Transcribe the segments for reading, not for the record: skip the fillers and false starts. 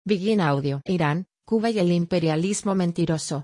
Begin Audio. Irán, Cuba y el imperialismo mentiroso.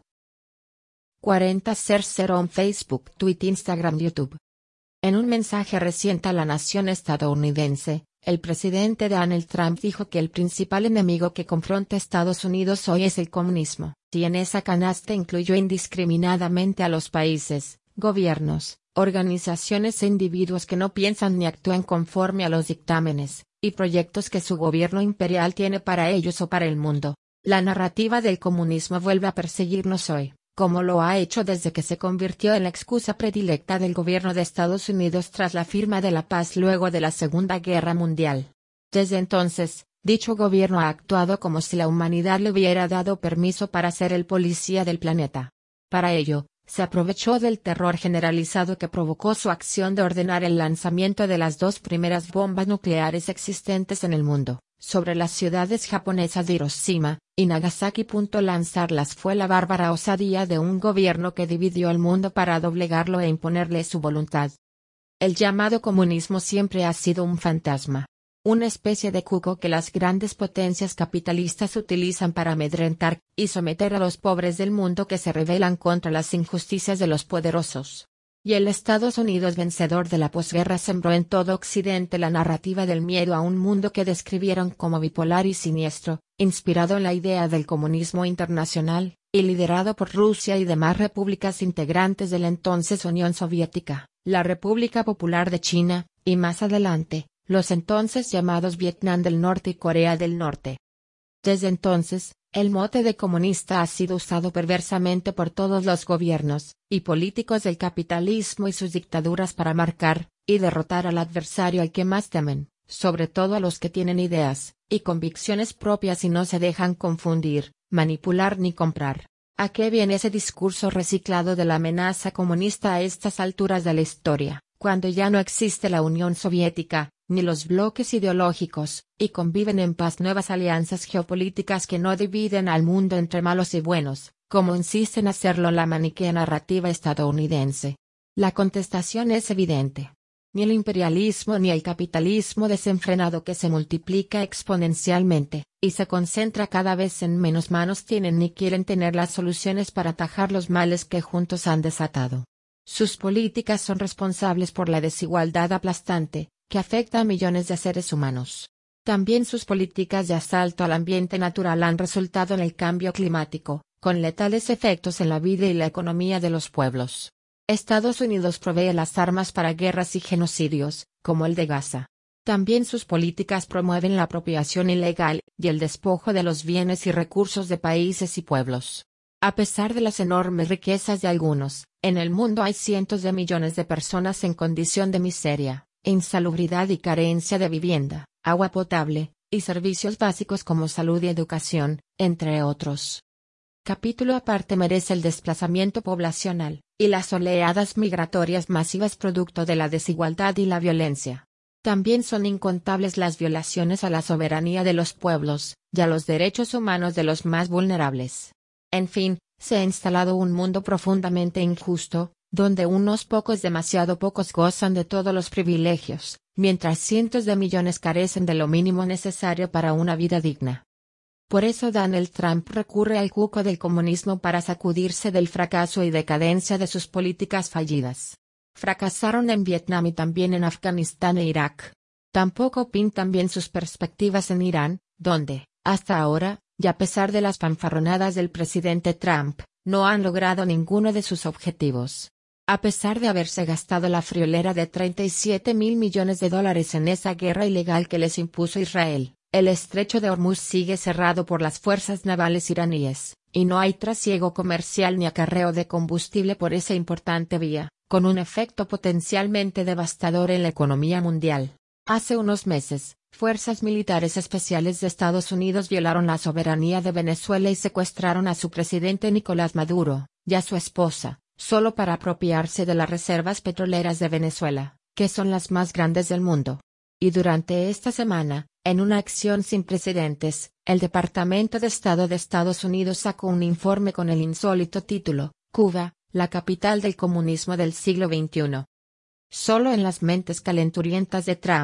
40 on Facebook, Twitter, Instagram, YouTube. En un mensaje reciente a la nación estadounidense, el presidente Donald Trump dijo que el principal enemigo que confronta a Estados Unidos hoy es el comunismo, y en esa canasta incluyó indiscriminadamente a los países, gobiernos, organizaciones e individuos que no piensan ni actúan conforme a los dictámenes y proyectos que su gobierno imperial tiene para ellos o para el mundo. La narrativa del comunismo vuelve a perseguirnos hoy, como lo ha hecho desde que se convirtió en la excusa predilecta del gobierno de Estados Unidos tras la firma de la paz luego de la Segunda Guerra Mundial. Desde entonces, dicho gobierno ha actuado como si la humanidad le hubiera dado permiso para ser el policía del planeta. Para ello, se aprovechó del terror generalizado que provocó su acción de ordenar el lanzamiento de las dos primeras bombas nucleares existentes en el mundo, sobre las ciudades japonesas de Hiroshima y Nagasaki. Lanzarlas fue la bárbara osadía de un gobierno que dividió el mundo para doblegarlo e imponerle su voluntad. El llamado comunismo siempre ha sido un fantasma. Una especie de cuco que las grandes potencias capitalistas utilizan para amedrentar y someter a los pobres del mundo que se rebelan contra las injusticias de los poderosos. Y el Estados Unidos vencedor de la posguerra sembró en todo Occidente la narrativa del miedo a un mundo que describieron como bipolar y siniestro, inspirado en la idea del comunismo internacional, y liderado por Rusia y demás repúblicas integrantes de la entonces Unión Soviética, la República Popular de China, y más adelante, los entonces llamados Vietnam del Norte y Corea del Norte. Desde entonces, el mote de comunista ha sido usado perversamente por todos los gobiernos y políticos del capitalismo y sus dictaduras para marcar y derrotar al adversario al que más temen, sobre todo a los que tienen ideas y convicciones propias y no se dejan confundir, manipular ni comprar. ¿A qué viene ese discurso reciclado de la amenaza comunista a estas alturas de la historia, cuando ya no existe la Unión Soviética, ni los bloques ideológicos, y conviven en paz nuevas alianzas geopolíticas que no dividen al mundo entre malos y buenos, como insiste en hacerlo la maniquea narrativa estadounidense? La contestación es evidente. Ni el imperialismo ni el capitalismo desenfrenado que se multiplica exponencialmente, y se concentra cada vez en menos manos tienen ni quieren tener las soluciones para atajar los males que juntos han desatado. Sus políticas son responsables por la desigualdad aplastante, que afecta a millones de seres humanos. También sus políticas de asalto al ambiente natural han resultado en el cambio climático, con letales efectos en la vida y la economía de los pueblos. Estados Unidos provee las armas para guerras y genocidios, como el de Gaza. También sus políticas promueven la apropiación ilegal y el despojo de los bienes y recursos de países y pueblos. A pesar de las enormes riquezas de algunos, en el mundo hay cientos de millones de personas en condición de miseria, insalubridad y carencia de vivienda, agua potable, y servicios básicos como salud y educación, entre otros. Capítulo aparte merece el desplazamiento poblacional, y las oleadas migratorias masivas producto de la desigualdad y la violencia. También son incontables las violaciones a la soberanía de los pueblos, y a los derechos humanos de los más vulnerables. En fin, se ha instalado un mundo profundamente injusto, donde unos pocos demasiado pocos gozan de todos los privilegios, mientras cientos de millones carecen de lo mínimo necesario para una vida digna. Por eso Donald Trump recurre al cuco del comunismo para sacudirse del fracaso y decadencia de sus políticas fallidas. Fracasaron en Vietnam y también en Afganistán e Irak. Tampoco pintan bien sus perspectivas en Irán, donde, hasta ahora, y a pesar de las fanfarronadas del presidente Trump, no han logrado ninguno de sus objetivos. A pesar de haberse gastado la friolera de $37.000 millones en esa guerra ilegal que les impuso Israel, el estrecho de Hormuz sigue cerrado por las fuerzas navales iraníes, y no hay trasiego comercial ni acarreo de combustible por esa importante vía, con un efecto potencialmente devastador en la economía mundial. Hace unos meses, fuerzas militares especiales de Estados Unidos violaron la soberanía de Venezuela y secuestraron a su presidente Nicolás Maduro, y a su esposa, solo para apropiarse de las reservas petroleras de Venezuela, que son las más grandes del mundo. Y durante esta semana, en una acción sin precedentes, el Departamento de Estado de Estados Unidos sacó un informe con el insólito título, Cuba, la capital del comunismo del siglo XXI. Solo en las mentes calenturientas de Trump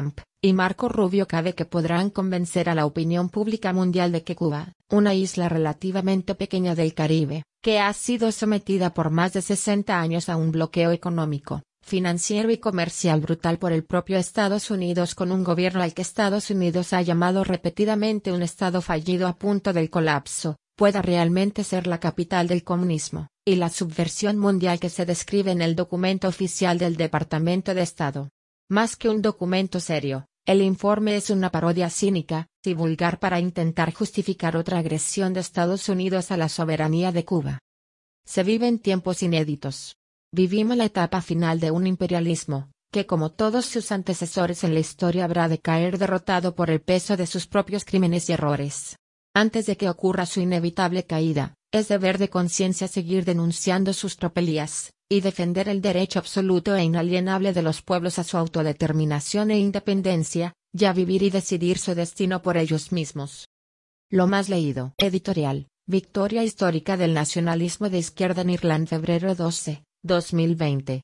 y Marco Rubio cabe que podrán convencer a la opinión pública mundial de que Cuba, una isla relativamente pequeña del Caribe, que ha sido sometida por más de 60 años a un bloqueo económico, financiero y comercial brutal por el propio Estados Unidos, con un gobierno al que Estados Unidos ha llamado repetidamente un estado fallido a punto del colapso, pueda realmente ser la capital del comunismo, y la subversión mundial que se describe en el documento oficial del Departamento de Estado. Más que un documento serio, el informe es una parodia cínica y vulgar para intentar justificar otra agresión de Estados Unidos a la soberanía de Cuba. Se viven tiempos inéditos. Vivimos la etapa final de un imperialismo, que como todos sus antecesores en la historia habrá de caer derrotado por el peso de sus propios crímenes y errores. Antes de que ocurra su inevitable caída, es deber de conciencia seguir denunciando sus tropelías, y defender el derecho absoluto e inalienable de los pueblos a su autodeterminación e independencia, y a vivir y decidir su destino por ellos mismos. Lo más leído. Editorial, Victoria histórica del nacionalismo de izquierda en Irlanda, febrero 12, 2020.